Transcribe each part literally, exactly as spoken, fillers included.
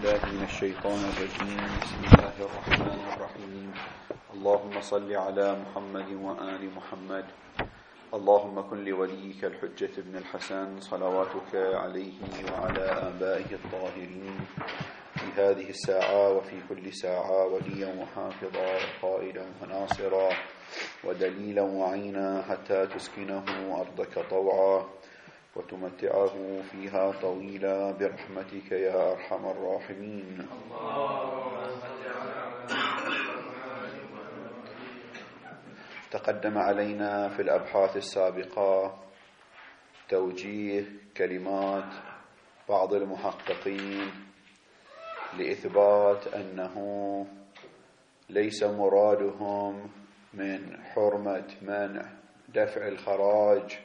بالله من الشيطان الرجيم. بسم الله الرحمن الرحيم. اللهم صل على محمد وآل محمد. اللهم كن لوليك الحجة بن الحسن صلواتك عليه وعلى آبائه الطاهرين في هذه الساعة وفي كل ساعة وليا وحافظا وقائدا وناصرا ودليلا وعينا حتى تسكنه أرضك طوعا وتمتعه فيها طويلا برحمتك يا أرحم الراحمين. تقدم علينا في الأبحاث السابقة توجيه كلمات بعض المحققين لإثبات أنه ليس مرادهم من حرمة منع دفع الخراج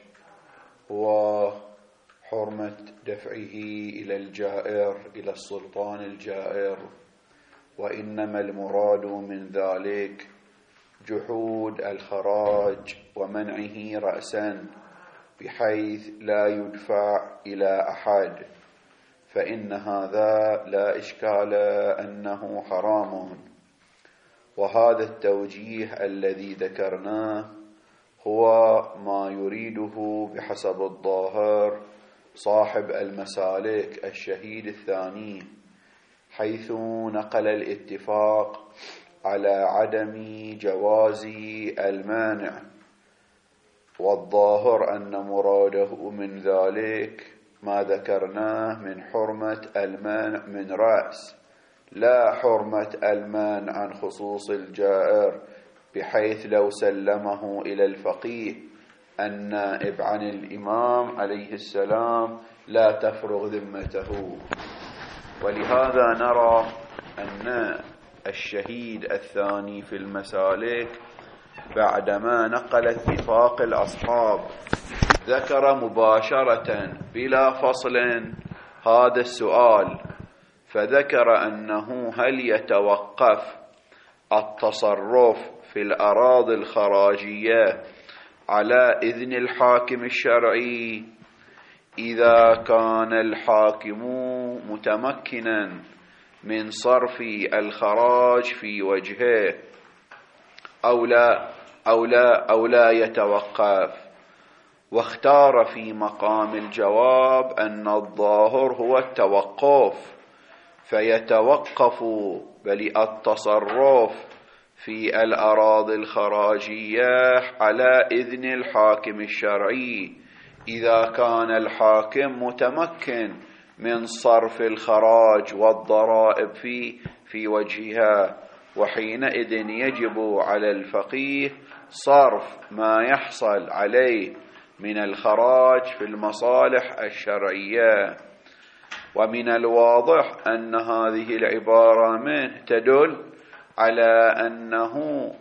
وحرمة دفعه إلى الجائر إلى السلطان الجائر، وإنما المراد من ذلك جحود الخراج ومنعه رأسا بحيث لا يدفع إلى أحد، فإن هذا لا إشكال أنه حرام. وهذا التوجيه الذي ذكرناه هو ما يريده بحسب الظاهر صاحب المسالك الشهيد الثاني، حيث نقل الاتفاق على عدم جواز المانع، والظاهر أن مراده من ذلك ما ذكرناه من حرمة المانع من رأس، لا حرمة المانع عن خصوص الجائر، بحيث لو سلمه إلى الفقيه النائب عن الإمام عليه السلام لا تفرغ ذمته. ولهذا نرى أن الشهيد الثاني في المسالك بعدما نقل اتفاق الأصحاب ذكر مباشرة بلا فصل هذا السؤال، فذكر أنه هل يتوقف التصرف في الأراضي الخراجية على إذن الحاكم الشرعي إذا كان الحاكم متمكنا من صرف الخراج في وجهه أو لا أو لا أو لا يتوقف. واختار في مقام الجواب أن الظاهر هو التوقف، فيتوقف بل التصرف في الأراضي الخراجية على إذن الحاكم الشرعي إذا كان الحاكم متمكن من صرف الخراج والضرائب في في وجهها، وحينئذ يجب على الفقيه صرف ما يحصل عليه من الخراج في المصالح الشرعية. ومن الواضح أن هذه العبارة منه تدل على أنه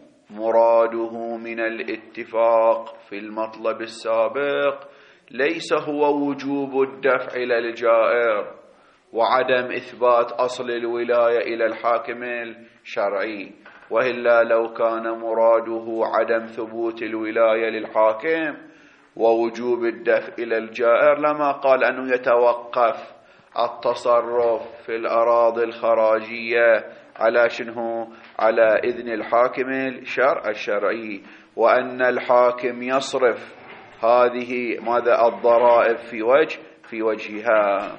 مراده من الاتفاق في المطلب السابق ليس هو وجوب الدفع إلى الجائر وعدم إثبات أصل الولاية إلى الحاكم الشرعي، وإلا لو كان مراده عدم ثبوت الولاية للحاكم ووجوب الدفع إلى الجائر لما قال أنه يتوقف التصرف في الأراضي الخراجية على شنه على إذن الحاكم الشرع الشرعي، وأن الحاكم يصرف هذه ماذا الضرائب في وجه في وجهها.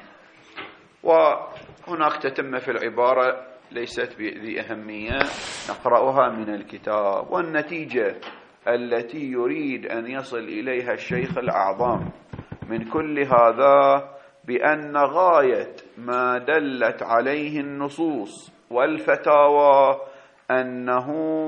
وهناك تتم في العبارة ليست بذي أهمية نقرأها من الكتاب. والنتيجة التي يريد أن يصل إليها الشيخ الأعظم من كل هذا بأن غاية ما دلت عليه النصوص والفتاوى أنه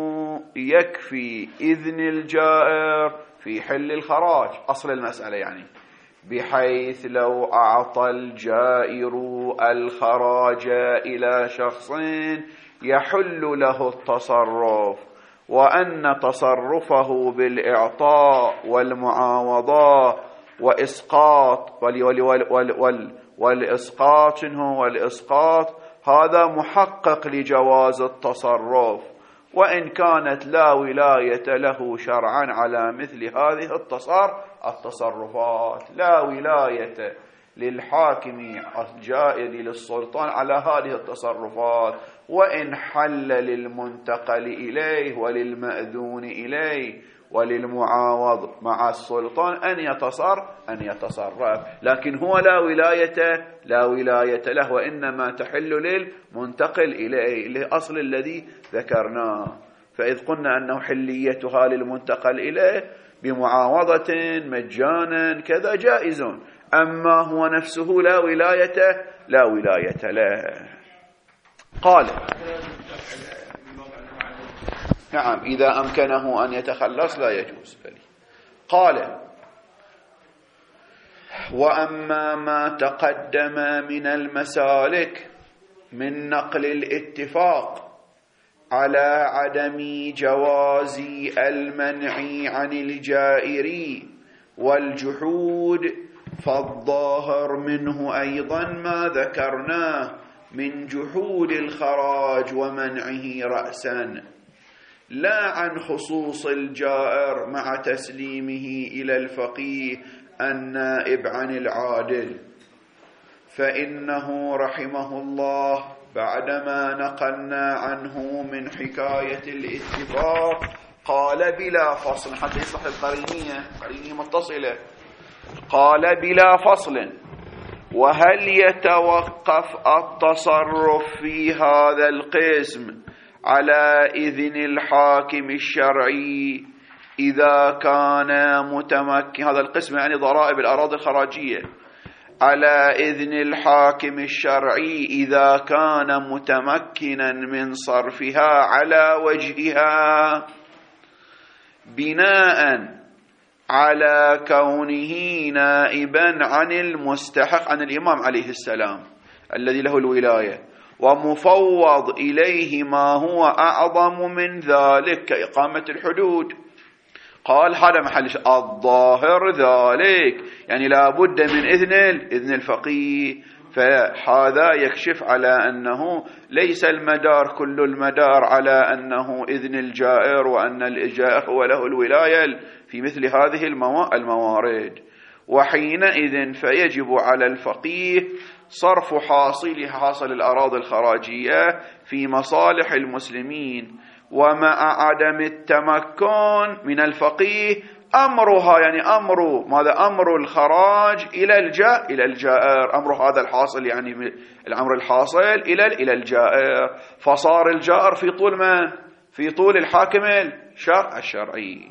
يكفي إذن الجائر في حل الخراج، أصل المسألة يعني، بحيث لو أعطى الجائر الخراج إلى شخص يحل له التصرف، وأن تصرفه بالإعطاء والمعاوضة وإسقاط وال وال وال وال والإسقاط إنه والإسقاط هذا محقق لجواز التصرف، وإن كانت لا ولاية له شرعا على مثل هذه التصر التصرفات. لا ولاية للحاكم الجائر للسلطان على هذه التصرفات، وإن حل للمنتقل إليه وللمأذون إليه وللمعاوض مع السلطان أن يتصرف أن يتصرف لكن هو لا ولاية لا ولاية له، وإنما تحل للمنتقل إليه لأصل الذي ذكرناه. فإذ قلنا أنه حليتها للمنتقل إليه بمعاوضة مجانا كذا جائز، أما هو نفسه لا ولاية لا ولاية له. قال نعم إذا أمكنه أن يتخلص لا يجوز. قال وأما ما تقدم من المسالك من نقل الاتفاق على عدم جواز المنع عن الجائر والجحود، فالظاهر منه أيضا ما ذكرناه من جحود الخراج ومنعه رأسا، لا عن خصوص الجائر مع تسليمه إلى الفقيه النائب عن العادل. فإنه رحمه الله بعدما نقلنا عنه من حكاية الاتفاق قال بلا فصل، حتى يصح القرينية قرينية متصلة، قال بلا فصل: وهل يتوقف التصرف في هذا القسم على إذن الحاكم الشرعي إذا كان متمكن؟ هذا القسم يعني ضرائب الأراضي الخراجية. على إذن الحاكم الشرعي إذا كان متمكنا من صرفها على وجهها، بناء على كونه نائبا عن المستحق عن الإمام عليه السلام الذي له الولاية، ومفوض إليه ما هو أعظم من ذلك كإقامة الحدود. قال هذا محل الظاهر ذلك، يعني لا بد من إذن إذن الفقيه. فهذا يكشف على أنه ليس المدار كل المدار على أنه إذن الجائر وأن الجائر هو له الولاية في مثل هذه الموارد. وحينئذ فيجب على الفقيه صرف حاصل حاصل الأراضي الخراجية في مصالح المسلمين، ومع عدم التمكن من الفقيه أمرها، يعني أمر ماذا؟ أمر الخراج إلى الجاء إلى الجائر، أمر هذا الحاصل يعني الأمر الحاصل إلى إلى الجائر، فصار الجائر في طول من؟ في طول الحاكم الشرع الشرعي.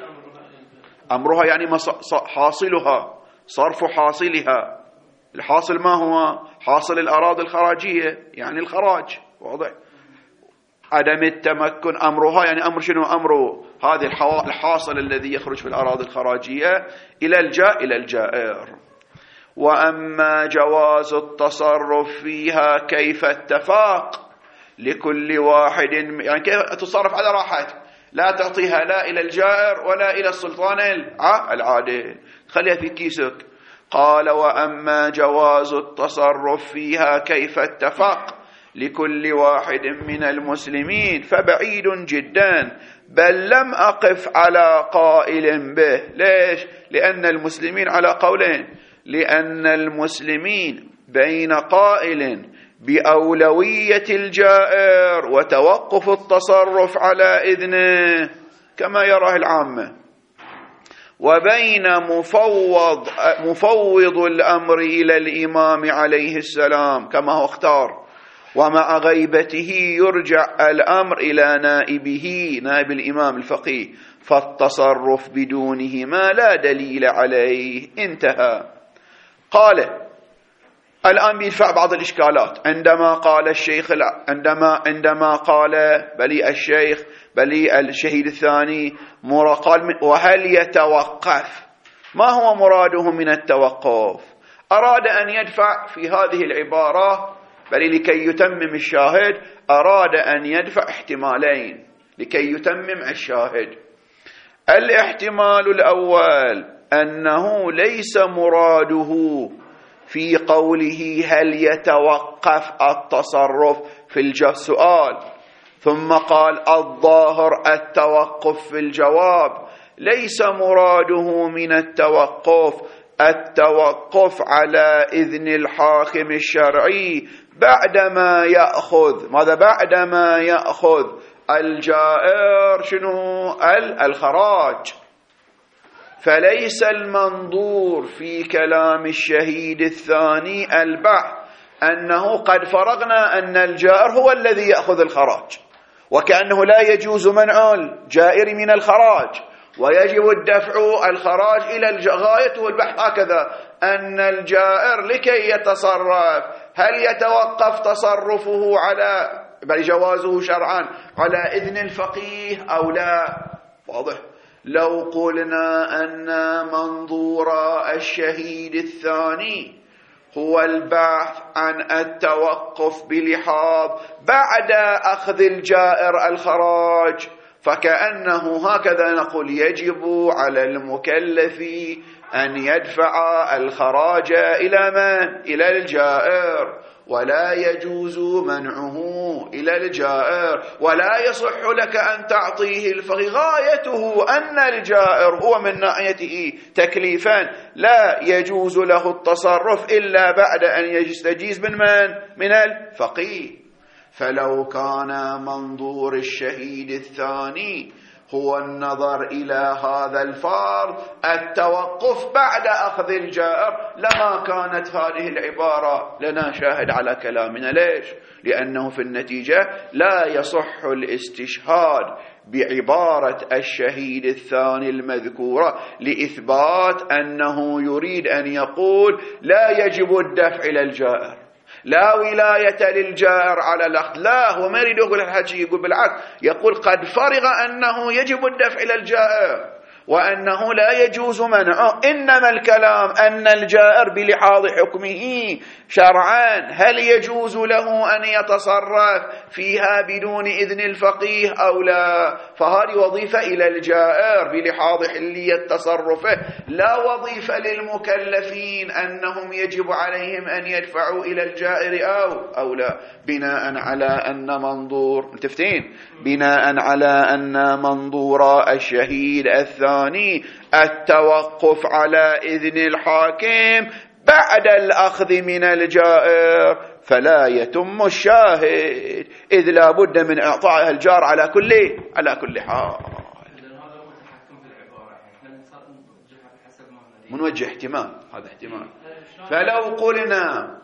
أمرها يعني حاصلها، صرف حاصلها. الحاصل ما هو؟ حاصل الأراضي الخراجية يعني الخراج، واضح؟ عدم التمكن أمرها يعني أمر شنو؟ أمر هذه الحاصل الذي يخرج في الأراضي الخراجية إلى الجاء إلى الجائر. وأما جواز التصرف فيها كيف اتفاق لكل واحد، يعني كيف تصرف على راحتك، لا تعطيها لا إلى الجائر ولا إلى السلطان العادل، خليها في كيسك. قال وأما جواز التصرف فيها كيف اتفاق لكل واحد من المسلمين فبعيد جدا، بل لم أقف على قائل به. ليش؟ لأن المسلمين على قولين، لأن المسلمين بين قائل بأولوية الجائر وتوقف التصرف على إذنه كما يراه العامة، وبين مفوض مفوض الأمر إلى الإمام عليه السلام كما هو اختار، ومع غيبته يرجع الأمر إلى نائبه نائب الإمام الفقيه، فالتصرف بدونهما لا دليل عليه. انتهى. قال الآن بيدفع بعض الإشكالات. عندما قال الشيخ عندما عندما قال بلي الشيخ بلي الشهيد الثاني مرا قال وهل يتوقف، ما هو مراده من التوقف؟ أراد أن يدفع في هذه العبارة بل لكي يتمم الشاهد، أراد أن يدفع احتمالين لكي يتمم الشاهد. الاحتمال الأول أنه ليس مراده في قوله هل يتوقف التصرف في السؤال ثم قال الظاهر التوقف في الجواب، ليس مراده من التوقف التوقف على إذن الحاكم الشرعي بعدما يأخذ ماذا بعدما يأخذ الجائر شنو الخراج. فليس المنظور في كلام الشهيد الثاني البحث أنه قد فرغنا أن الجائر هو الذي يأخذ الخراج، وكأنه لا يجوز منع الجائر من الخراج ويجب الدفع الخراج إلى غايته البحث هكذا، أن الجائر لكي يتصرف هل يتوقف تصرفه على بل جوازه شرعا على إذن الفقيه أو لا. واضح؟ لو قلنا أن منظور الشهيد الثاني هو البحث عن التوقف بلحاظ بعد أخذ الجائر الخراج، فكأنه هكذا نقول يجب على المكلف أن يدفع الخراج إلى من؟ إلى الجائر، ولا يجوز منعه إلى الجائر، ولا يصح لك أن تعطيه الفقيه. غايته أن الجائر هو من ناحيته تكليفا لا يجوز له التصرف إلا بعد أن يستجيز من من؟ من الفقيه. فلو كان منظور الشهيد الثاني هو النظر إلى هذا الفرض التوقف بعد أخذ الجائر لما كانت هذه العبارة لنا شاهد على كلامنا. ليش؟ لأنه في النتيجة لا يصح الاستشهاد بعبارة الشهيد الثاني المذكورة لإثبات أنه يريد أن يقول لا يجب الدفع إلى الجائر، لا ولاية للجائر على الأخذ. لا، هو ما يريد يقول الحكي، يقول بالعكس، يقول قد فرغ أنه يجب الدفع إلى الجائر وأنه لا يجوز منعه، إنما الكلام أن الجائر بلحاظ حكمه شرعا هل يجوز له أن يتصرف فيها بدون إذن الفقيه أو لا. فهذه وظيفة إلى الجائر بلحاظ حلية تصرفه، لا وظيفة للمكلفين أنهم يجب عليهم أن يدفعوا إلى الجائر أو أو لا، بناء على أن منظور متفتين بناء على أن منظور الشهيد الثاني التوقف على إذن الحاكم بعد الأخذ من الجائر، فلا يتم الشاهد إذ لا بد من إعطاء الجار على كل على كل حال. منوجه احتمال، هذا احتمال. فلو قلنا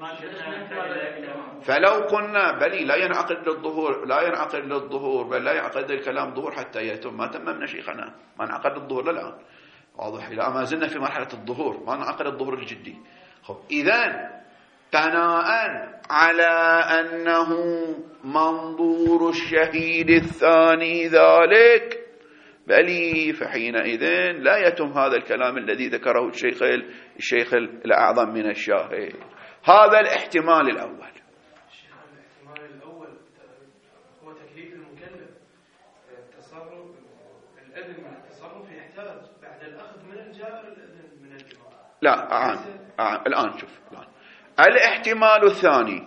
فلو قلنا بل لا ينعقد للظهور لا ينعقد للظهور بل لا ينعقد الكلام ظهور حتى يتم، ما تممنا شيخنا، ما انعقد الظهور للآن. واضح؟ لا، ما زلنا في مرحلة الظهور، ما انعقد الظهور الجدي. خب إذن بناء على أنه منظور الشهيد الثاني ذلك بلي، فحينئذ لا يتم هذا الكلام الذي ذكره الشيخ الشيخ الأعظم من الشاهد. هذا الاحتمال الأول. الاحتمال الأول هو تكليف المكلف التصرف، الأذن من التصرف يحتاج بعد الأخذ من الجائر الأذن من الجماعة. لا آن. آن. الآن شوف الآن. الاحتمال الثاني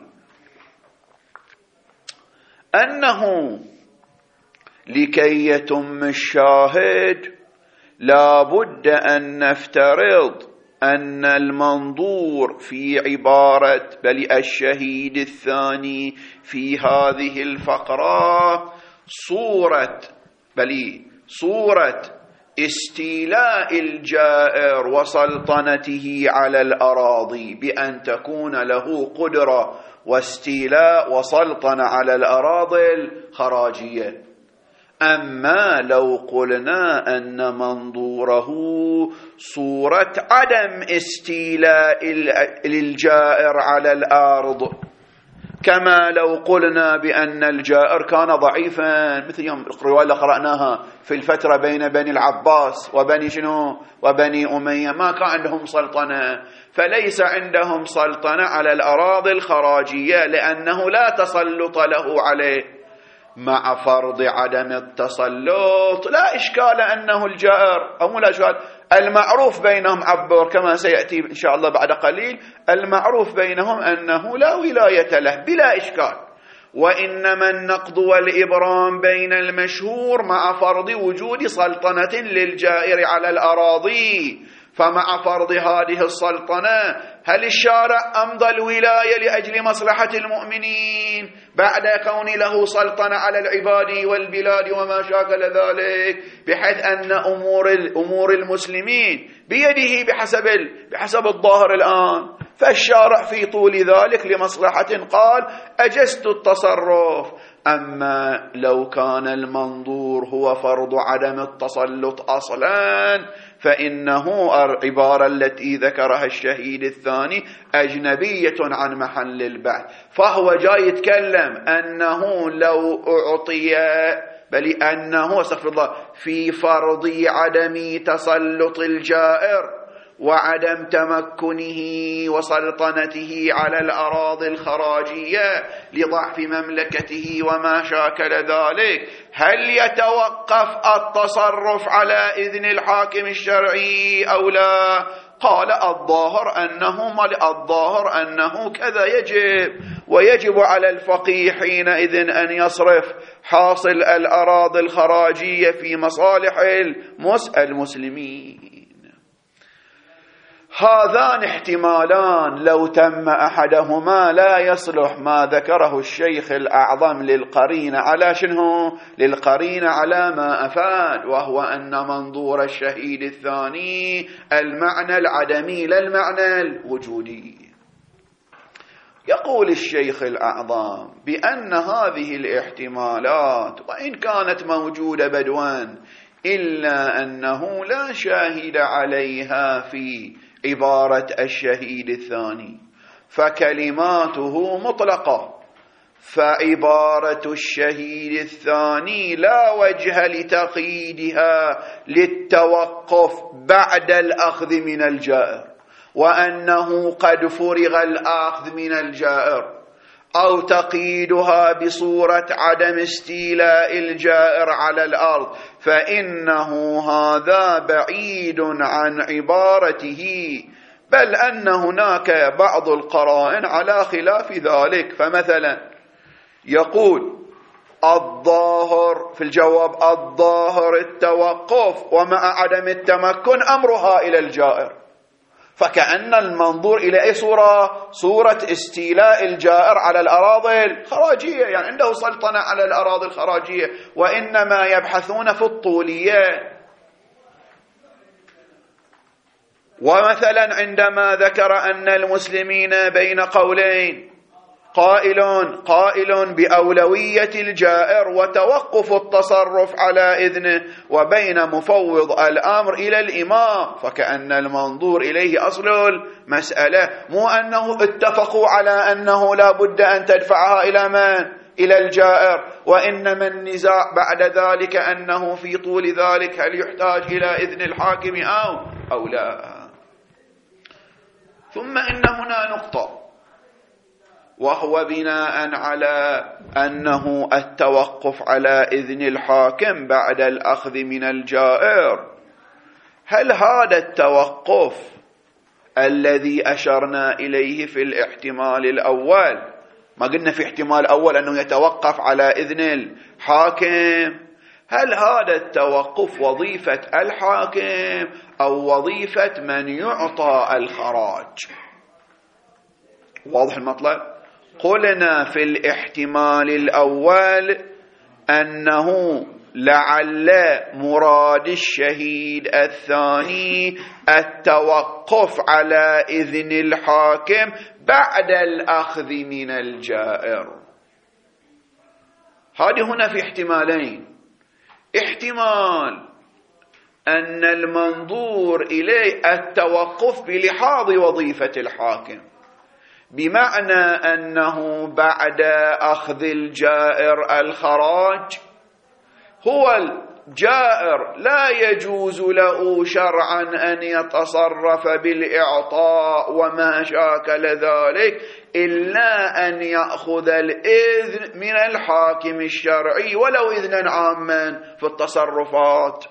أنه لكي يتم الشاهد لا بد أن نفترض أن المنظور في عبارة بل الشهيد الثاني في هذه الفقرة صورة بل صورة استيلاء الجائر وسلطنته على الأراضي، بأن تكون له قدرة واستيلاء وسلطنة على الأراضي الخراجية. أما لو قلنا أن منظوره صورة عدم استيلاء الجائر على الأرض، كما لو قلنا بأن الجائر كان ضعيفا، مثل يوم الرواية اللي قرأناها في الفترة بين بني العباس وبني شنو وبني أمية، ما كان عندهم سلطنة، فليس عندهم سلطنة على الأراضي الخراجية لأنه لا تسلط له عليه. مع فرض عدم التسلط لا إشكال أنه الجائر أو لا إشكال، المعروف بينهم عبر كما سيأتي إن شاء الله بعد قليل، المعروف بينهم أنه لا ولاية له بلا إشكال. وإنما النقض والإبرام بين المشهور مع فرض وجود سلطنة للجائر على الأراضي، فمع فرض هذه السلطنة هل الشارع أمضى الولاية لأجل مصلحة المؤمنين بعد كون له سلطنة على العباد والبلاد وما شاكل ذلك، بحيث أن أمور أمور المسلمين بيده بحسب بحسب الظاهر الآن؟ فالشارع في طول ذلك لمصلحة قال أجزت التصرف. أما لو كان المنظور هو فرض عدم التسلط أصلا فإنه العبارة التي ذكرها الشهيد الثاني أجنبية عن محل البحث، فهو جاي يتكلم أنه لو أعطي بل أنه استغفر الله في فرض عدم تسلط الجائر وعدم تمكنه وسلطنته على الأراضي الخراجية لضعف مملكته وما شاكل ذلك، هل يتوقف التصرف على إذن الحاكم الشرعي أو لا؟ قال الظاهر أنه الظاهر أنه كذا يجب، ويجب على الفقيه حينئذ أن يصرف حاصل الأراضي الخراجية في مصالح المسلمين. هذان احتمالان لو تم أحدهما لا يصلح ما ذكره الشيخ الأعظم للقرين على شنو؟ للقرين على ما أفاد، وهو أن منظور الشهيد الثاني المعنى العدمي لا المعنى الوجودي. يقول الشيخ الأعظم بأن هذه الاحتمالات وإن كانت موجودة بدوان إلا أنه لا شاهد عليها في عبارة الشهيد الثاني، فكلماته مطلقة، فعبارة الشهيد الثاني لا وجه لتقييدها للتوقف بعد الأخذ من الجائر، وأنه قد فرغ الأخذ من الجائر، أو تقييدها بصورة عدم استيلاء الجائر على الأرض، فإنه هذا بعيد عن عبارته، بل أن هناك بعض القرائن على خلاف ذلك. فمثلا يقول الظاهر في الجواب الظاهر التوقف ومع عدم التمكن أمرها إلى الجائر، فكأن المنظور إلى أي صورة؟ صورة استيلاء الجائر على الأراضي الخراجية، يعني عنده سلطنة على الأراضي الخراجية، وإنما يبحثون في الطولية. ومثلا عندما ذكر أن المسلمين بين قولين، قائل قائل بأولوية الجائر وتوقف التصرف على إذنه، وبين مفوض الأمر إلى الإمام، فكأن المنظور إليه أصل المسألة، مو أنه اتفقوا على أنه لا بد أن تدفعها إلى من؟ إلى الجائر، وإنما النزاع بعد ذلك أنه في طول ذلك هل يحتاج إلى إذن الحاكم أو أو لا. ثم إن هنا نقطة، وهو بناء على أنه التوقف على إذن الحاكم بعد الأخذ من الجائر، هل هذا التوقف الذي أشرنا إليه في الاحتمال الأول، ما قلنا في احتمال أول أنه يتوقف على إذن الحاكم، هل هذا التوقف وظيفة الحاكم أو وظيفة من يعطى الخراج؟ واضح المطلب؟ قلنا في الاحتمال الأول أنه لعل مراد الشهيد الثاني التوقف على إذن الحاكم بعد الأخذ من الجائر. هذه هنا في احتمالين، احتمال أن المنظور إليه التوقف بلحاظ وظيفة الحاكم، بمعنى أنه بعد أخذ الجائر الخراج هو الجائر لا يجوز له شرعا أن يتصرف بالإعطاء وما شاكل ذلك إلا أن يأخذ الإذن من الحاكم الشرعي ولو إذنا عاما في التصرفات.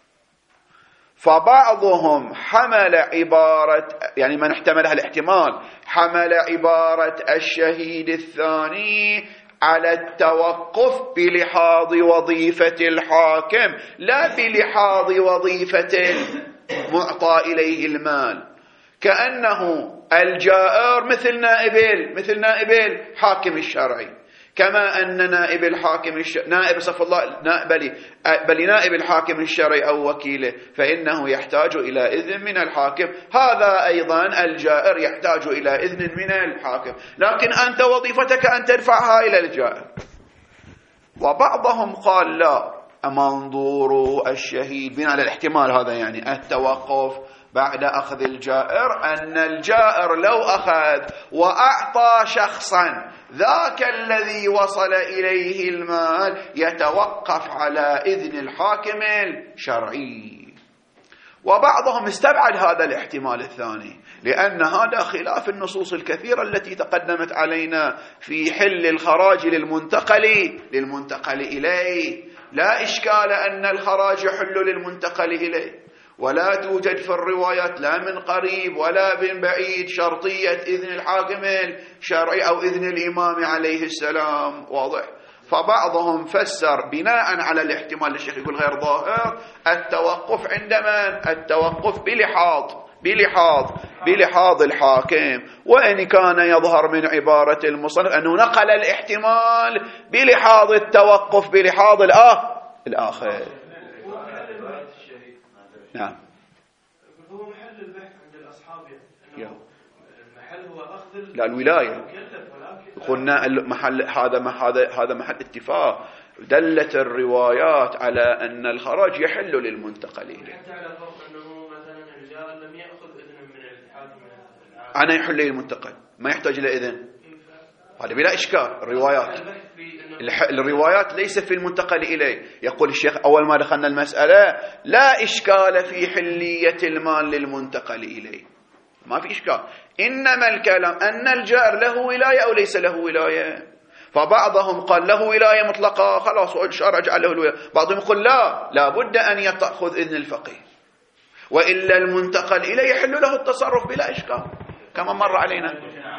فبعضهم حمل عبارة، يعني من احتملها الاحتمال، حمل عبارة الشهيد الثاني على التوقف بلحاظ وظيفة الحاكم لا بلحاظ وظيفة معطى إليه المال، كأنه الجائر مثل نائب مثل نائب الحاكم الشرعي، كما أن نائب الحاكم الش... نائب صف الله نائب بل... بل نائب الحاكم الشرعي أو وكيله فإنه يحتاج إلى إذن من الحاكم، هذا أيضا الجائر يحتاج إلى إذن من الحاكم، لكن أنت وظيفتك أن تدفعها إلى الجائر. وبعضهم قال لا، منظور الشهيد بناء على الاحتمال هذا يعني التوقف بعد أخذ الجائر، أن الجائر لو أخذ وأعطى شخصا ذاك الذي وصل إليه المال يتوقف على إذن الحاكم الشرعي. وبعضهم استبعد هذا الاحتمال الثاني، لأن هذا خلاف النصوص الكثيرة التي تقدمت علينا في حل الخراج للمنتقل للمنتقل إليه. لا إشكال أن الخراج يحل للمنتقل إليه، ولا توجد في الروايات لا من قريب ولا من بعيد شرطية إذن الحاكم الشرعي أو إذن الإمام عليه السلام، واضح؟ فبعضهم فسر بناء على الاحتمال، الشيخ يقول غير ظاهر، التوقف عندما التوقف بلحاظ بلحاظ بلحاظ الحاكم، وإن كان يظهر من عبارة المصنف أنه نقل الاحتمال بلحاظ التوقف بلحاظ الآه الآخر. نعم. هو محل البحث عند الأصحاب يعني المحل هو أخذ لا الولاية، قلنا المحل هذا هذا هذا محل اتفاق. دلت الروايات على أن الخراج يحل للمنتقل إليه. حتى على فرض أنه مثلا الرجال لم يأخذ إذن من الحاكم أنا يحل للمنتقل، ما يحتاج إلى إذن، هذا بلا إشكال. الروايات الروايات ليس في المنتقل إليه. يقول الشيخ أول ما دخلنا المسألة لا إشكال في حلية المال للمنتقل إليه، ما في إشكال، إنما الكلام أن الجار له ولاية أو ليس له ولاية. فبعضهم قال له ولاية مطلقة خلاص الشرع جعل له الولاية، بعضهم يقول لا لا بد أن يأخذ إذن الفقيه، وإلا المنتقل إليه يحل له التصرف بلا إشكال كما مر علينا.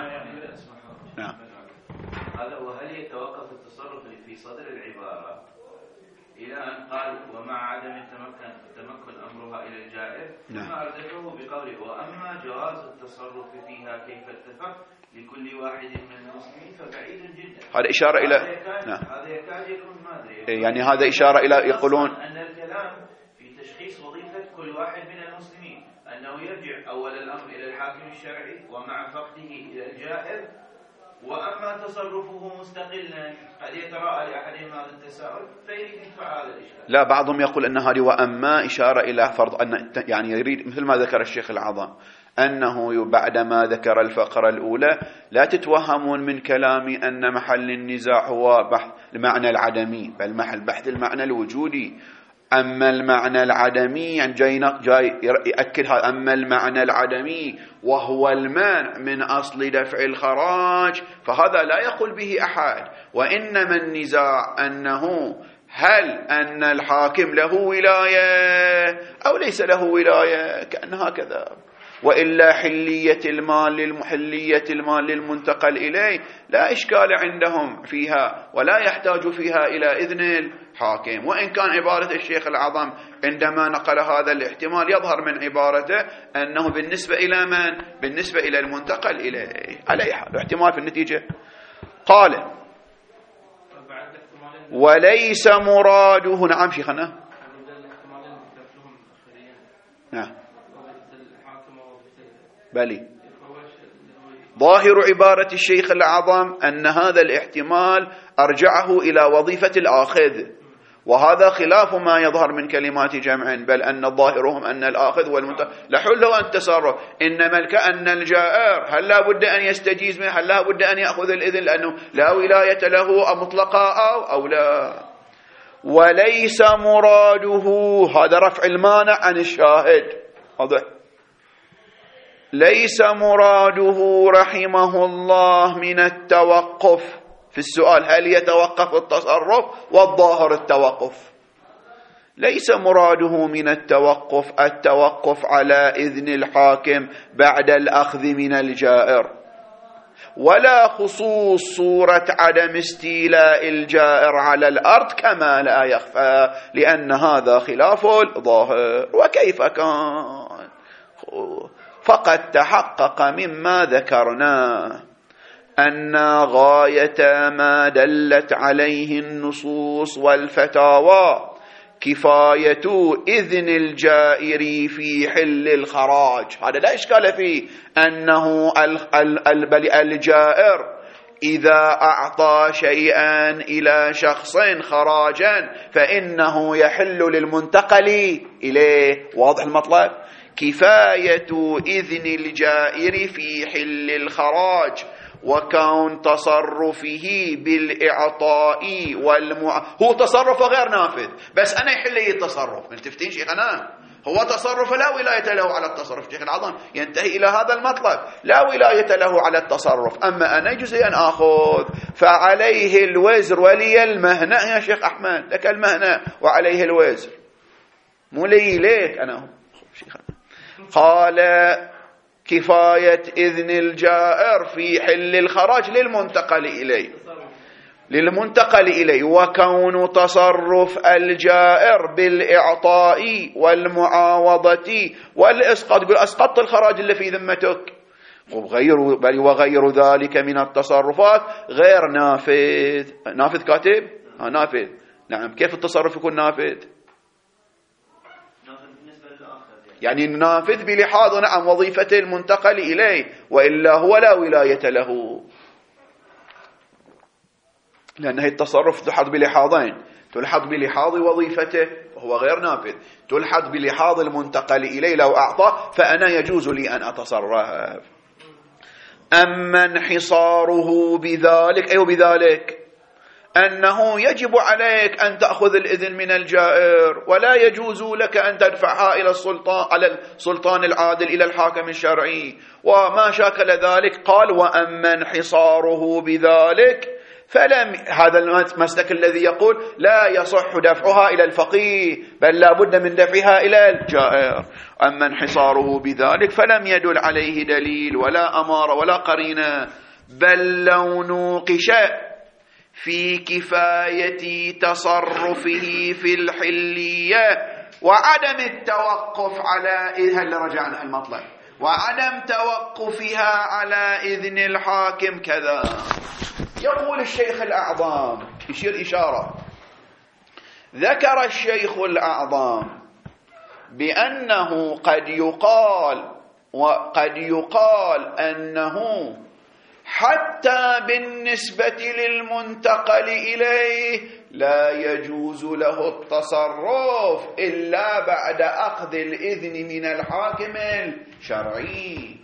نعم. هذا وهل يتوقف التصرف في صدر العبارة إلى أن قال ومع عدم التمكن تمكن أمرها إلى الجائر، ثم أردفه بقوله وأما جواز التصرف فيها كيف اتفق لكل واحد من المسلمين فبعيد جدا. هذا إشارة إلى نعم. هذا يكاد يكون ما أدري يعني هذا إشارة إلى يقولون أن الكلام في تشخيص وظيفة كل واحد من المسلمين أنه يرجع أول الأمر إلى الحاكم الشرعي ومع فقده إلى الجائر، وأما تصرفه مستقلا قد يتراءى لأحدهم هذا التساؤل فيريد يدفع هذا الإشكال. لا، بعضهم يقول أن هذه وأما إشارة إلى فرض أن يعني يريد مثل ما ذكر الشيخ العظام أنه بعدما ذكر الفقرة الأولى لا تتوهمون من كلامي أن محل النزاع هو بحث المعنى العدمي، بل محل بحث المعنى الوجودي. أما المعنى العدمي يعني جاي جاي يأكد هذا، أما المعنى العدمي وهو المانع من أصل دفع الخراج فهذا لا يقول به أحد، وإنما النزاع أنه هل أن الحاكم له ولاية أو ليس له ولاية، كأن هكذا. وإلا حلية المال للمحلية المال للمنتقل إليه لا إشكال عندهم فيها ولا يحتاج فيها إلى إذن الحاكم. وإن كان عبارة الشيخ العظم عندما نقل هذا الاحتمال يظهر من عبارته أنه بالنسبة إلى من؟ بالنسبة إلى المنتقل إليه. على أي حال احتمال في النتيجة. قال وليس مراده. نعم شيخنا. نعم بلي. ظاهر عبارة الشيخ العظم أن هذا الاحتمال أرجعه إلى وظيفة الآخذ، وهذا خلاف ما يظهر من كلمات جمع، بل أن الظاهرهم أن الآخذ والمنتقل لحل له أن تصرف، إنما كأن الجائر هل لا بد أن يستجيز منه، هل لا بد أن يأخذ الإذن لأنه لا ولاية له مطلقة أو, أو لا. وليس مراده هذا رفع المانع عن الشاهد، واضح. ليس مراده رحمه الله من التوقف في السؤال هل يتوقف التصرف، والظاهر التوقف. ليس مراده من التوقف التوقف على إذن الحاكم بعد الأخذ من الجائر، ولا خصوص صورة عدم استيلاء الجائر على الأرض كما لا يخفى، لأن هذا خلاف الظاهر. وكيف كان؟ فقد تحقق مما ذكرنا أن غاية ما دلت عليه النصوص والفتاوى كفاية إذن الجائر في حل الخراج. هذا لا إشكال فيه، أنه الجائر إذا أعطى شيئا إلى شخص خراجا فإنه يحل للمنتقل إليه. واضح المطلب؟ كفاية إذن الجائر في حل الخراج وكون تصرفه بالإعطاء والمع... هو تصرف غير نافذ، بس أنا يحل لي التصرف. ملتفتين شيخنا؟ هو تصرف لا ولاية له على التصرف. شيخ العظم ينتهي إلى هذا المطلب، لا ولاية له على التصرف، أما أنا يجوز أن أخذ، فعليه الوزر ولي المهنة. يا شيخ أحمد لك المهنة وعليه الوزر، مو لي ليك أنا. قال كفاية إذن الجائر في حل الخراج للمنتقل إليه للمنتقل إليه وكون تصرف الجائر بالإعطاء والمعاوضة والإسقاط. يقول أسقطت الخراج اللي في ذمتك، وغير بل وغير ذلك من التصرفات غير نافذ. نافذ كاتب؟ ها نافذ. نعم. كيف التصرف يكون نافذ؟ يعني نافذ بلحاظ نعم وظيفة المنتقل إليه، وإلا هو لا ولاية له، لأنه التصرف تلحظ بلحاظين: تلحظ بلحاظ وظيفته وهو غير نافذ، تلحظ بلحاظ المنتقل إليه لو أعطى فأنا يجوز لي أن أتصرف. أما انحصاره بذلك أي بذلك أنه يجب عليك أن تأخذ الإذن من الجائر، ولا يجوز لك أن تدفعها إلى السلطان على السلطان العادل إلى الحاكم الشرعي وما شاكل ذلك. قال: وأما انحصاره بذلك فلم، هذا المسلك الذي يقول لا يصح دفعها إلى الفقيه بل لا بد من دفعها إلى الجائر. أما انحصاره بذلك فلم يدل عليه دليل ولا أمارة ولا قرينة، بل لو نوقش في كفاية تصرفه في الحلية وعدم التوقف على إذن رجعنا المطلب وعدم توقفها على إذن الحاكم كذا. يقول الشيخ الأعظم، يشير إشارة، ذكر الشيخ الأعظم بأنه قد يقال وقد يقال أنه حتى بالنسبة للمنتقل إليه لا يجوز له التصرف إلا بعد أخذ الإذن من الحاكم الشرعي.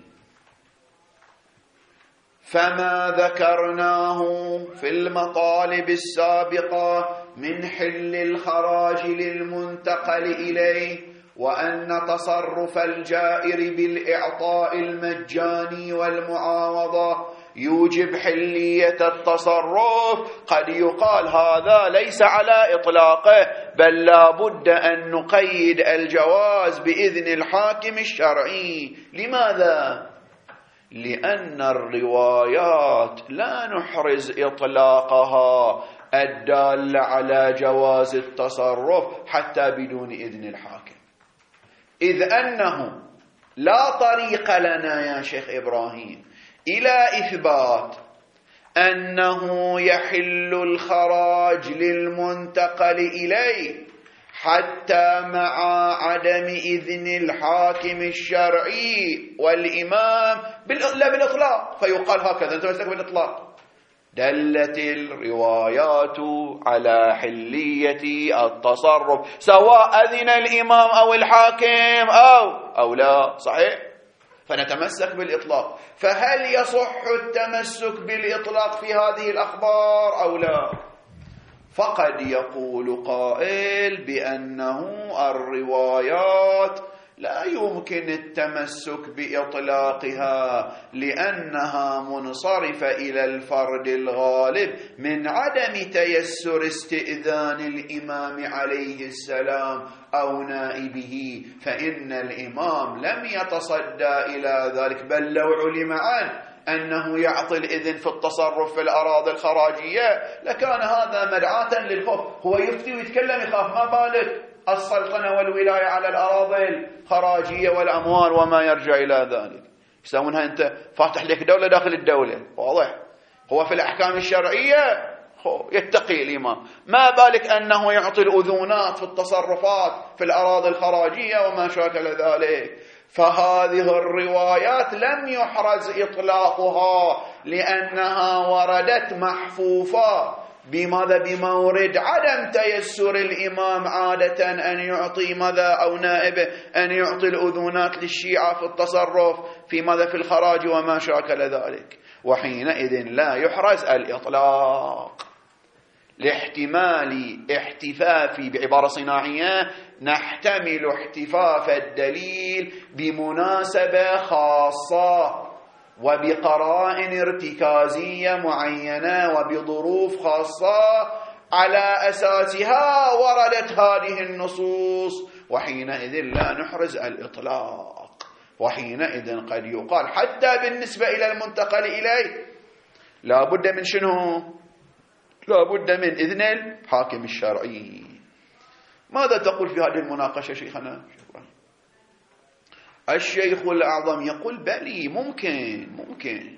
فما ذكرناه في المطالب السابقة من حل الخراج للمنتقل إليه وأن تصرف الجائر بالإعطاء المجاني والمعاوضة يوجب حلية التصرف، قد يقال هذا ليس على إطلاقه، بل لا بد أن نقيد الجواز بإذن الحاكم الشرعي. لماذا؟ لأن الروايات لا نحرز إطلاقها الدالة على جواز التصرف حتى بدون إذن الحاكم، إذ أنه لا طريق لنا يا شيخ إبراهيم إلى إثبات أنه يحل الخراج للمنتقل إليه حتى مع عدم إذن الحاكم الشرعي والإمام لا بالإطلاق، فيقال هكذا أنت مسلك بالإطلاق. دلت الروايات على حلية التصرف سواء أذن الإمام أو الحاكم أو أو لا. صحيح؟ فنتمسك بالإطلاق. فهل يصح التمسك بالإطلاق في هذه الأخبار أو لا؟ فقد يقول قائل بأنه الروايات لا يمكن التمسك بإطلاقها لأنها منصرفة إلى الفرد الغالب من عدم تيسر استئذان الإمام عليه السلام أو نائبه، فإن الإمام لم يتصدى إلى ذلك، بل لو علم عنه أنه يعطي الإذن في التصرف في الأراضي الخراجية لكان هذا مدعاة للخوف. هو يفتي ويتكلم يخاف، ما بالك السلطنة والولاية على الأراضي الخراجية والأموال وما يرجع إلى ذلك. يسمونها أنت فاتح لك دولة داخل الدولة، واضح. هو في الأحكام الشرعية يتقي الإمام، ما بالك أنه يعطي الأذونات في التصرفات في الأراضي الخراجية وما شاكل ذلك. فهذه الروايات لم يحرز إطلاقها لأنها وردت محفوفة بماذا؟ بمورد عدم تيسر الإمام عادة أن يعطي ماذا أو نائبه أن يعطي الأذونات للشيعة في التصرف في ماذا في الخراج وما شاكل ذلك. وحينئذ لا يحرز الإطلاق لاحتمال احتفاف بعبارة صناعية نحتمل احتفاف الدليل بمناسبة خاصة وبقرائن ارتكازية معينة وبظروف خاصة على أساسها وردت هذه النصوص، وحينئذ لا نحرز الإطلاق. وحينئذ قد يقال حتى بالنسبة إلى المنتقل إليه لا بد من شنو؟ لا بد من إذن الحاكم الشرعي. ماذا تقول في هذه المناقشة شيخنا؟ شكرا. الشيخ الأعظم يقول بلي ممكن ممكن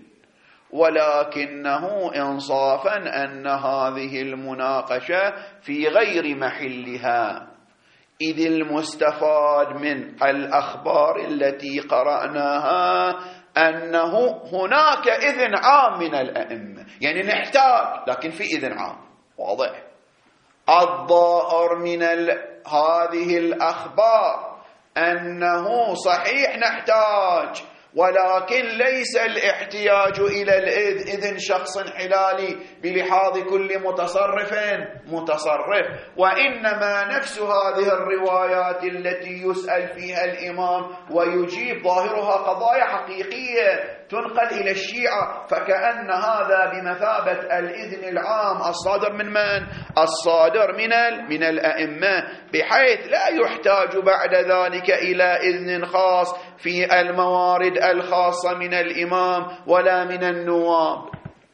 ولكنه إنصافا أن هذه المناقشة في غير محلها، إذ المستفاد من الأخبار التي قرأناها أنه هناك إذن عام من الأئمة، يعني نحتاج لكن في إذن عام واضح. الظاهر من هذه الأخبار أنه صحيح نحتاج، ولكن ليس الاحتياج إلى الإذن شخص حلالي بلحاظ كل متصرف متصرف، وإنما نفس هذه الروايات التي يسأل فيها الإمام ويجيب ظاهرها قضايا حقيقية تنقل إلى الشيعة، فكأن هذا بمثابة الإذن العام الصادر من من؟ الصادر من من الأئمة، بحيث لا يحتاج بعد ذلك إلى إذن خاص في الموارد الخاصة من الإمام ولا من النواب.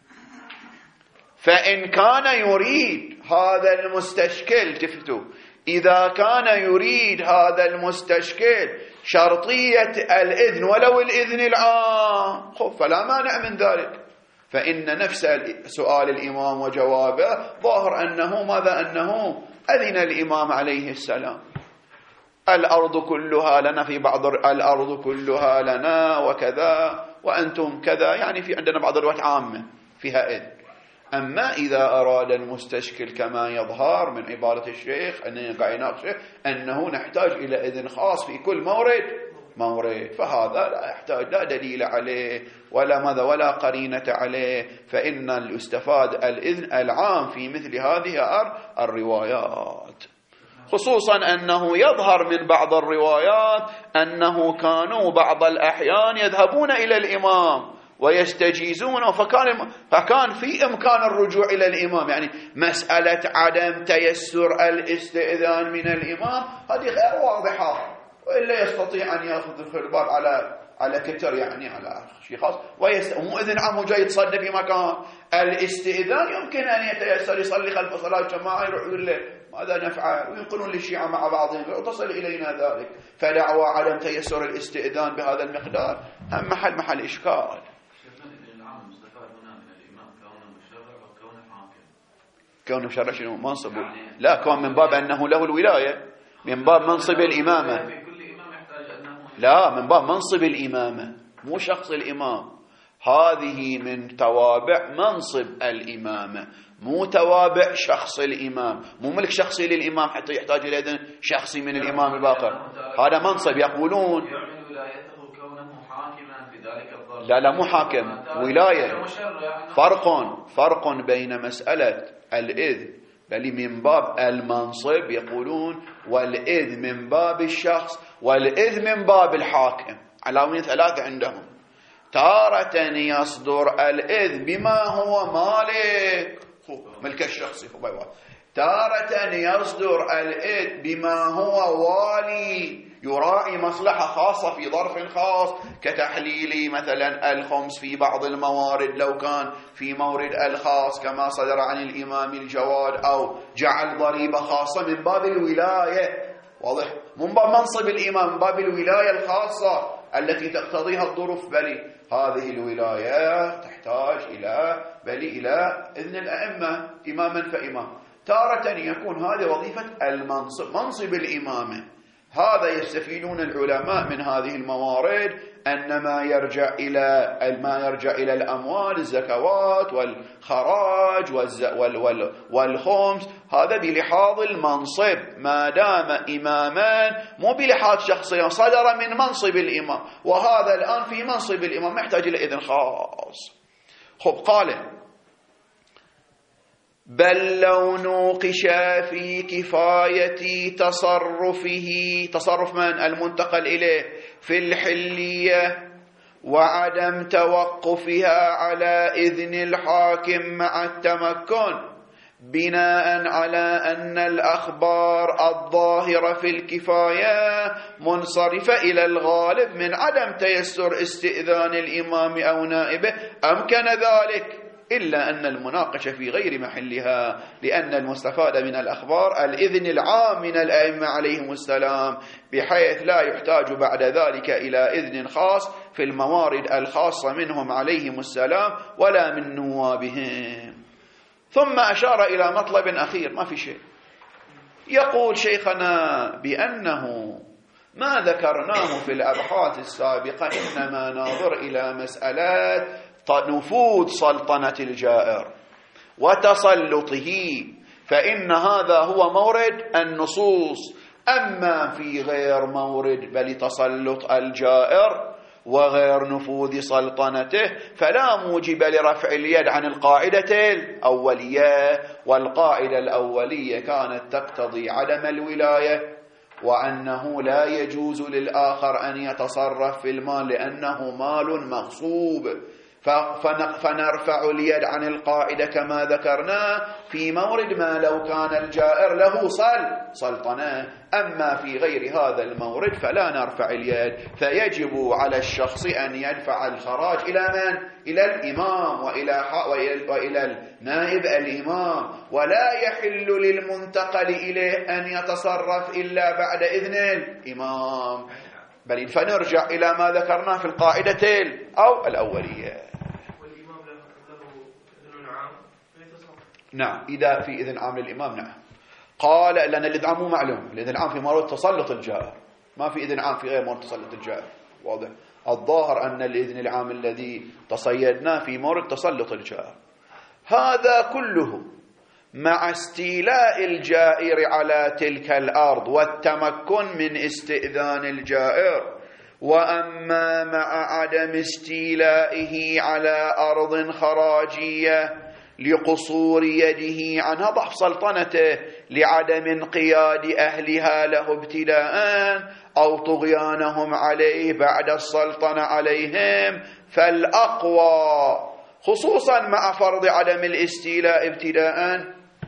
فإن كان يريد هذا المستشكل، تفتوا إذا كان يريد هذا المستشكل شرطية الإذن ولو الإذن العام فلا مانع من ذلك، فإن نفس سؤال الإمام وجوابه ظاهر أنه ماذا؟ أنه أذن الإمام عليه السلام. الأرض كلها لنا في بعض الأرض كلها لنا وكذا وأنتم كذا، يعني في عندنا بعض الروايات عامة فيها إذن. أما إذا أراد المستشكل كما يظهر من عبارة الشيخ أنه نحتاج إلى إذن خاص في كل مورد مورد، فهذا لا يحتاج لا دليل عليه ولا ماذا ولا قرينة عليه، فإن الاستفاد الإذن العام في مثل هذه الروايات. خصوصا أنه يظهر من بعض الروايات أنه كانوا بعض الأحيان يذهبون إلى الإمام ويستجيزونه، فكان, فكان في إمكان الرجوع إلى الإمام. يعني مسألة عدم تيسر الاستئذان من الإمام هذه غير واضحة، وإلا يستطيع أن يأخذ في الباب على على كتر يعني على شيء خاص ومو إذن عام جاي يتصدى في مكان. الاستئذان يمكن أن يتيسر يصلي خلف صلاة جماعة يروح يقول له ماذا نفعل وينقلون للشيعة مع بعضهم وتصل إلينا ذلك، فدعوى عدم تيسر الاستئذان بهذا المقدار هم محل محل إشكال. كون مشرع شنو؟ منصب؟ لا، كون من باب أنه له الولاية، من باب منصب الإمامة. لا، من باب منصب الإمامة مو شخص الإمام. هذه من توابع منصب الإمامة، مو توابع شخص الإمام، مو ملك شخصي للإمام حتى يحتاج إلى إذن شخصي من الإمام الباقر. هذا منصب يقولون. لا لا مو حاكم، ولاية. فرق فرق بين مسألة الإذن بل من باب المنصب يقولون، والإذن من باب الشخص، والإذن من باب الحاكم، علامين ثلاثة عندهم. تارة يصدر الإذن بما هو مالك ملك الشخصي، تارة يصدر الإذن بما هو والي يراعي مصلحة خاصة في ظرف خاص كتحليل مثلا الخمس في بعض الموارد لو كان في مورد الخاص كما صدر عن الإمام الجواد، أو جعل ضريبة خاصة من باب الولاية، واضح، من باب منصب الإمام، من باب الولاية الخاصة التي تقتضيها الظروف، بل هذه الولاية تحتاج إلى بل إلى إذن الأئمة إماما فإمام. تارة يكون هذه وظيفة المنصب، منصب الإمامة. هذا يستفيدون العلماء من هذه الموارد أن ما يرجع إلى ما يرجع إلى الأموال، الزكوات والخراج والخمس، هذا بلحاظ المنصب، ما دام إماما، مو بلحاظ شخصيا، صدر من منصب الإمام، وهذا الآن في منصب الإمام يحتاج إلى إذن خاص. خب قال: بل لو نوقش في كفاية تصرفه، تصرف من؟ المنتقل إليه، في الحلية، وعدم توقفها على إذن الحاكم مع التمكن، بناء على أن الأخبار الظاهرة في الكفاية منصرفة إلى الغالب من عدم تيسر استئذان الإمام أو نائبه، أمكن ذلك، إلا أن المناقشة في غير محلها، لأن المستفاد من الأخبار الإذن العام من الأئمة عليهم السلام، بحيث لا يحتاج بعد ذلك إلى إذن خاص في الموارد الخاصة منهم عليهم السلام ولا من نوابهم. ثم أشار إلى مطلب أخير، ما في شيء، يقول شيخنا بأنه ما ذكرناه في الأبحاث السابقة إنما ناظر إلى مسألة نفوذ سلطنة الجائر وتسلطه، فإن هذا هو مورد النصوص. أما في غير مورد بل تسلط الجائر وغير نفوذ سلطنته فلا موجب لرفع اليد عن القاعدة الأولية، والقاعدة الأولية كانت تقتضي عدم الولاية، وأنه لا يجوز للآخر أن يتصرف في المال لأنه مال مغصوب، فنرفع اليد عن القاعدة كما ذكرنا في مورد ما لو كان الجائر له صل سلطنة. أما في غير هذا المورد فلا نرفع اليد، فيجب على الشخص أن يدفع الخراج إلى من؟ إلى الإمام وإلى, وإلى النائب الإمام، ولا يحل للمنتقل إليه أن يتصرف إلا بعد إذن الإمام، بل فنرجع إلى ما ذكرناه في القاعدة أو الأولية. والإمام له إذن عام فيتصرف. نعم، إذا في إذن عام للإمام نعم. قال لأن الإذن عام مو معلوم، الإذن عام في مورد تسلط الجائر، ما في إذن عام في غير مورد تسلط الجائر، واضح. الظاهر أن الإذن العام الذي تصيدناه في مورد تسلط الجائر. هذا كله مع استيلاء الجائر على تلك الأرض والتمكن من استئذان الجائر. وأما مع عدم استيلائه على أرض خراجية لقصور يده عنها، ضعف سلطنته، لعدم انقياد أهلها له ابتداء أو طغيانهم عليه بعد السلطنة عليهم، فالأقوى خصوصا مع فرض عدم الاستيلاء ابتداء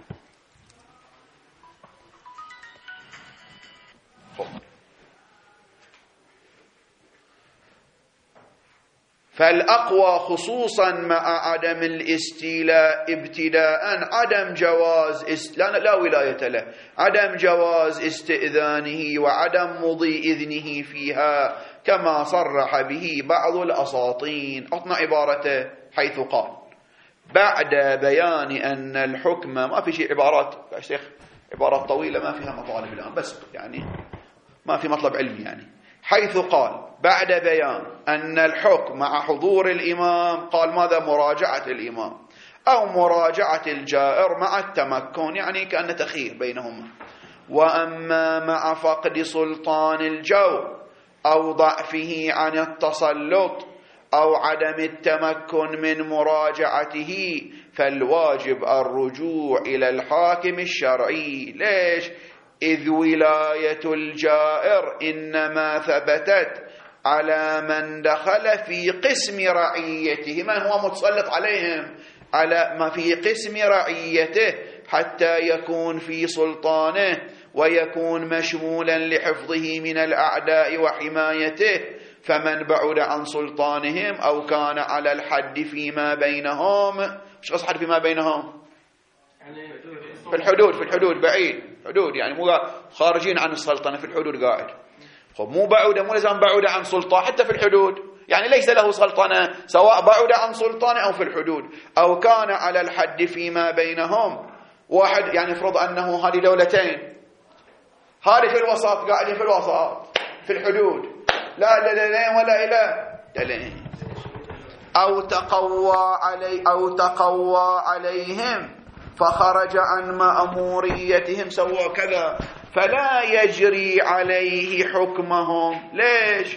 فالأقوى خصوصا مع عدم الاستيلاء ابتداء عدم جواز است... لا, لا ولاية له، عدم جواز استئذانه وعدم مضي إذنه فيها، كما صرح به بعض الأساطين. أطنع عبارته حيث قال: بعد بيان أن الحكم، ما في شيء عبارات يا شيخ، عبارات طويلة ما فيها مطالب الآن، بس يعني ما في مطلب علمي يعني. حيث قال بعد بيان أن الحكم مع حضور الإمام، قال ماذا؟ مراجعة الإمام أو مراجعة الجائر مع التمكن، يعني كأن تخير بينهما. وأما مع فقد سلطان الجو أو ضعفه عن التسلط أو عدم التمكن من مراجعته فالواجب الرجوع إلى الحاكم الشرعي. ليش؟ إذ ولاية الجائر إنما ثبتت على من دخل في قسم رعيته، من هو متسلط عليهم، على ما في قسم رعيته حتى يكون في سلطانه، ويكون مشمولا لحفظه من الأعداء وحمايته، فمن بعد عن سلطانهم أو كان على الحد فيما بينهم. مش قصد حد فيما بينهم؟ في الحدود، في الحدود بعيد، حدود يعني مو خارجين عن السلطنة، في الحدود قاعد. خب مو بعد، مو لازم بعد عن سلطان، حتى في الحدود يعني ليس له سلطنة، سواء بعد عن سلطانه أو في الحدود. أو كان على الحد فيما بينهم، واحد يعني افرض أنه هذه دولتين، هذه في الوسط، قاعدين في الوسط في الحدود، لا لا لا لا ولا إله دلين. أو تقوى علي أو تقوى عليهم فخرج عن مأموريتهم، سووا كذا، فلا يجري عليه حكمهم. ليش؟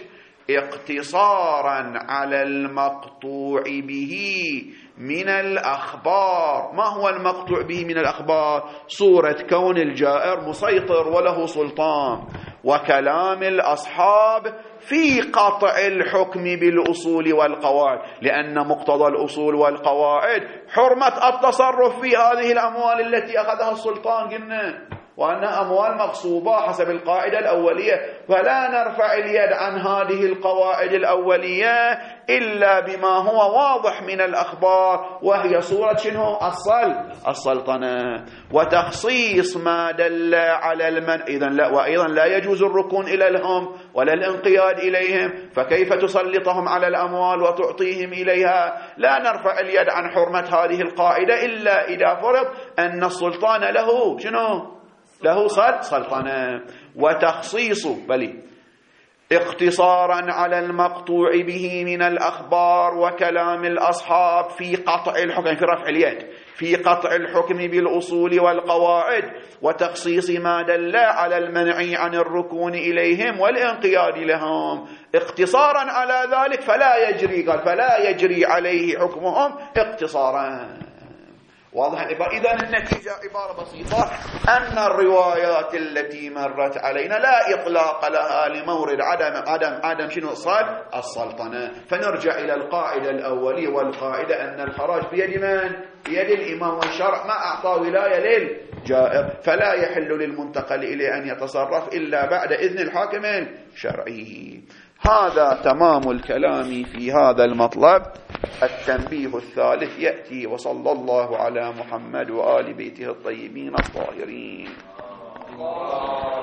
اقتصارا على المقطوع به من الأخبار. ما هو المقطوع به من الأخبار؟ صورة كون الجائر مسيطر وله سلطان، وكلام الأصحاب في قطع الحكم بالأصول والقواعد، لأن مقتضى الأصول والقواعد حرمة التصرف في هذه الأموال التي أخذها السلطان، قلنا وأنها أموال مغصوبة حسب القاعدة الأولية، فلا نرفع اليد عن هذه القواعد الأولية إلا بما هو واضح من الأخبار، وهي صورة شنو؟ الصل السلطنة، وتخصيص ما دل على المنع. إذن لا، وأيضا لا يجوز الركون إلى لهم ولا الانقياد إليهم، فكيف تسلطهم على الأموال وتعطيهم إليها؟ لا نرفع اليد عن حرمة هذه القاعدة إلا إذا فرض أن السلطان له شنو؟ له سلطنة. وتخصيص بلي اقتصارا على المقطوع به من الأخبار وكلام الأصحاب في قطع الحكم، في رفع اليد، في قطع الحكم بالأصول والقواعد، وتخصيص ما دل على المنع عن الركون إليهم والانقياد لهم. اقتصارا على ذلك فلا يجري، قال فلا يجري عليه حكمهم اقتصارا. واضح العبارة؟ إذن النتيجة عبارة بسيطة، أن الروايات التي مرت علينا لا إطلاق لها لمورد عدم عدم عدم شنو صاد السلطنة. فنرجع إلى القاعدة الأولية، والقاعدة أن الخراج بيد من؟ بيد الإمام، والشرع ما أعطى ولاية للجائر، فلا يحل للمنتقل إليه أن يتصرف إلا بعد إذن الحاكم الشرعي. هذا تمام الكلام في هذا المطلب. التنبيه الثالث يأتي. وصلى الله على محمد وآل بيته الطيبين الطاهرين.